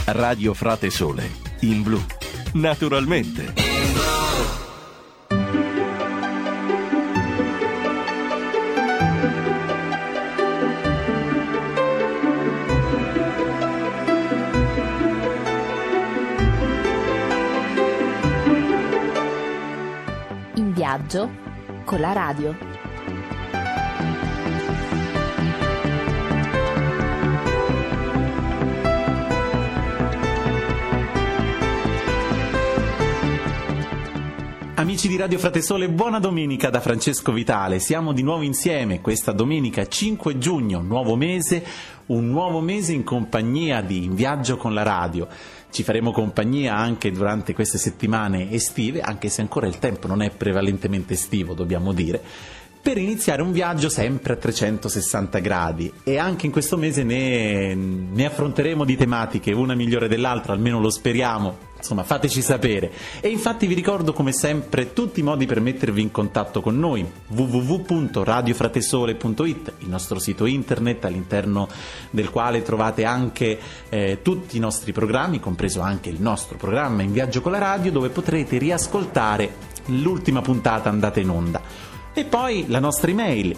Radio Frate Sole, in blu, naturalmente. In viaggio con la radio. Amici di Radio Frate Sole, buona domenica da Francesco Vitale. Siamo di nuovo insieme questa domenica 5 giugno, un nuovo mese in compagnia di In Viaggio con la radio. Ci faremo compagnia anche durante queste settimane estive, anche se ancora il tempo non è prevalentemente estivo, dobbiamo dire, per iniziare un viaggio sempre a 360 gradi, e anche in questo mese ne affronteremo di tematiche, una migliore dell'altra, almeno lo speriamo. Insomma, fateci sapere. E infatti vi ricordo come sempre tutti i modi per mettervi in contatto con noi: www.radiofratesole.it, il nostro sito internet all'interno del quale trovate anche tutti i nostri programmi, compreso anche il nostro programma In Viaggio con la radio, dove potrete riascoltare l'ultima puntata andata in onda. E poi la nostra email,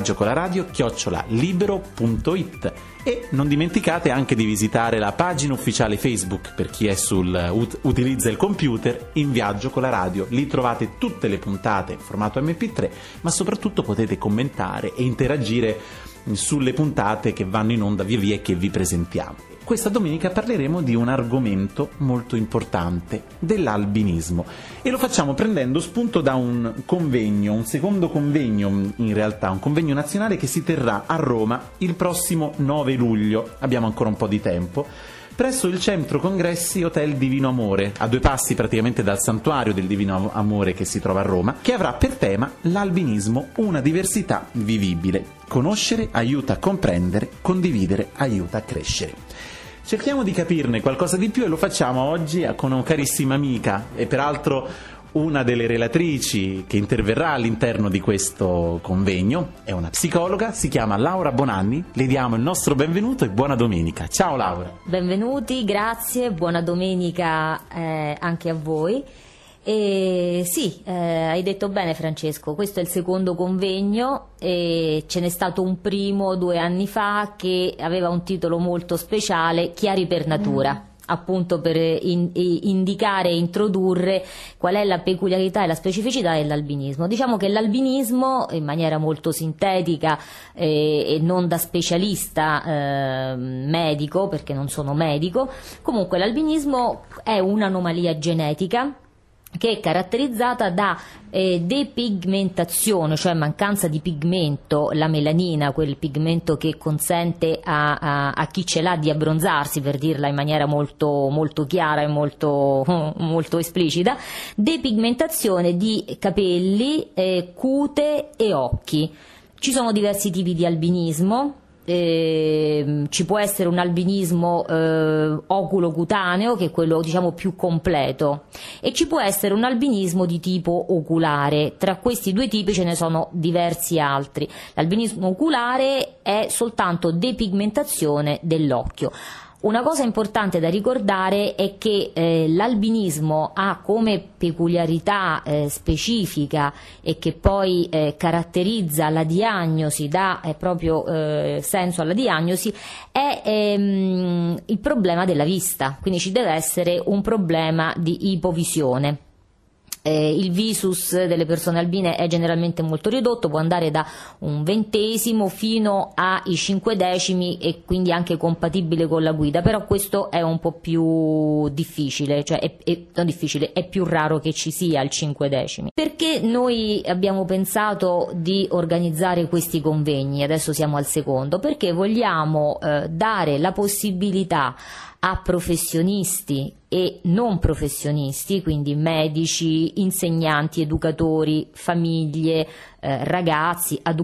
inviaggiocolaraddio@libero.it, e non dimenticate anche di visitare la pagina ufficiale Facebook per chi è utilizza il computer, In Viaggio con la radio. Lì trovate tutte le puntate in formato MP3, ma soprattutto potete commentare e interagire sulle puntate che vanno in onda via via e che vi presentiamo. Questa domenica parleremo di un argomento molto importante, dell'albinismo, e lo facciamo prendendo spunto da un secondo convegno, in realtà un convegno nazionale che si terrà a Roma il prossimo 9 luglio, abbiamo ancora un po' di tempo, presso il centro congressi Hotel Divino Amore, a 2 passi praticamente dal santuario del Divino Amore che si trova a Roma, che avrà per tema l'albinismo, una diversità vivibile. Conoscere aiuta a comprendere, condividere aiuta a crescere. Cerchiamo di capirne qualcosa di più, e lo facciamo oggi con una carissima amica e peraltro una delle relatrici che interverrà all'interno di questo convegno. È una psicologa, si chiama Laura Bonanni. Le diamo il nostro benvenuto e buona domenica. Ciao Laura. Benvenuti, grazie, buona domenica anche a voi. E sì, hai detto bene Francesco, questo è il secondo convegno, e ce n'è stato un primo 2 anni fa che aveva un titolo molto speciale, Chiari per natura, appunto per indicare e introdurre qual è la peculiarità e la specificità dell'albinismo. Diciamo che l'albinismo, in maniera molto sintetica e non da specialista medico, perché non sono medico, comunque l'albinismo è un'anomalia genetica che è caratterizzata da depigmentazione, cioè mancanza di pigmento, la melanina, quel pigmento che consente a chi ce l'ha di abbronzarsi, per dirla in maniera molto, molto chiara e molto, molto esplicita, depigmentazione di capelli, cute e occhi. Ci sono diversi tipi di albinismo. Ci può essere un albinismo oculocutaneo, che è quello diciamo più completo, e ci può essere un albinismo di tipo oculare. Tra questi 2 tipi ce ne sono diversi altri. L'albinismo oculare è soltanto depigmentazione dell'occhio. Una cosa importante da ricordare è che l'albinismo ha come peculiarità specifica, e che poi caratterizza la diagnosi, dà proprio senso alla diagnosi, è il problema della vista. Quindi ci deve essere un problema di ipovisione. Il visus delle persone albine è generalmente molto ridotto, può andare da un 20° fino ai 5/10, e quindi anche compatibile con la guida, però questo è un po' più difficile, cioè non difficile, è più raro che ci sia il 5/10. Perché noi abbiamo pensato di organizzare questi convegni? Adesso siamo al secondo, perché vogliamo dare la possibilità a professionisti e non professionisti, quindi medici, insegnanti, educatori, famiglie, ragazzi,